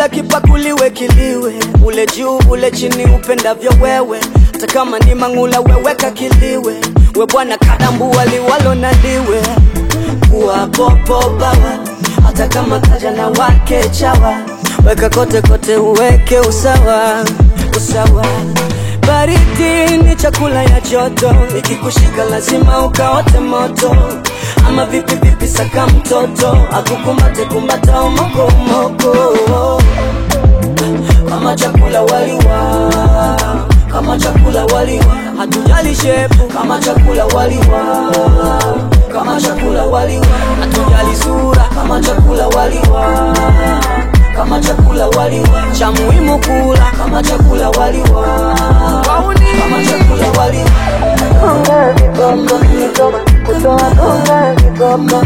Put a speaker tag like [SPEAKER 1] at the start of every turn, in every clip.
[SPEAKER 1] kila kipakuliwe kiliwe, ule juu ule chini upendavyo wewe, hata kama ni mangula weweka kiliwe, we bwana kadambu waliwalo na liwe, kuwa popo bawa, hata kama kaja na wake chawa, weka kote kote uweke usawa, usawa. Baridi ni chakula ya joto, ikikushika lazima ukaote moto, ama vipi vipi saka mtoto, akukumbate kumbata umoko umoko. Kama chakula waliwa, kama chakula waliwa, hatujali shepu. Kama chakula waliwa, kama chakula waliwa, hatujali sura. Kama chakula waliwa, kama chakula waliwa, cha muhimu kula. Kama chakula waliwa, kama chakula waliwa.
[SPEAKER 2] Gonga viboko, Kigoma, kutoa gonga viboko.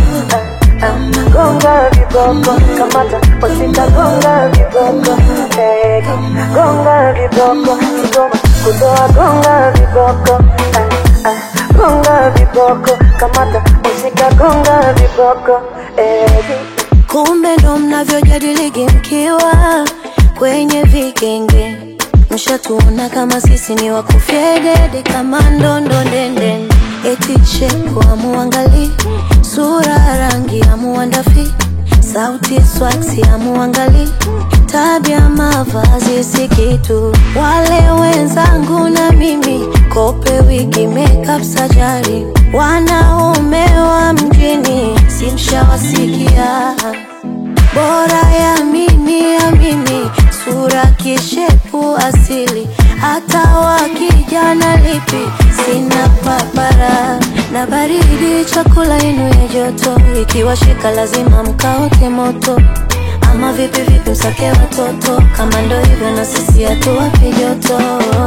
[SPEAKER 2] Gonga viboko, kamata, wasika gonga viboko. Gonga viboko, Kigoma, kutoa gonga viboko. Gonga viboko, kamata, wasika gonga viboko.
[SPEAKER 3] Kumbe ndo mnavyojadili mkiwa kwenye vikenge, mshatuona kama sisi ni wakufyedede kama ndondo ndende. Eti cheku amuangali, sura rangi amuandafi, sauti swaksi amuangali, tabia mavazi si kitu. Wale wenzangu na mimi kope wigi makeup sajari, wanaume wa mjini simshawasikia. Bora ya mimi, sura kishepu asili, hata wakijana lipi sina papara. Na baridi chakula inu ya joto, ikiwashika lazima mkaote moto, ama vipi vipi msake watoto, kama ndo hivyo na sisi hatuwapi joto.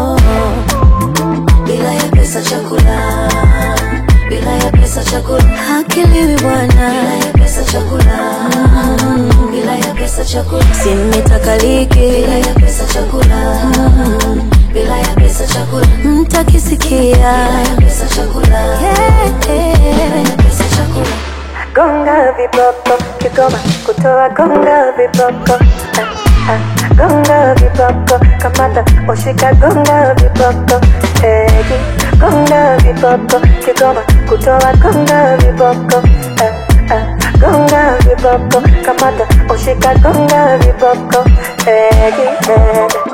[SPEAKER 3] Bila ya pesa chakula, bila ya pesa chakula hakiliwi bwana. Bila ya pesa chakula, bila ya pesa chakula simitakaliki. Bila ya pesa chakula, bila ya pesa chakula mtakisikia. Bila ya pesa chakula, bila ya pesa chakula.
[SPEAKER 2] Gonga viboko, Kigoma, kutoa gonga viboko. Gonga viboko, kamata, washika gonga viboko. Gonga viboko, Kigoma, kutoa gonga viboko. Gonga viboko, kamata, washika gonga viboko.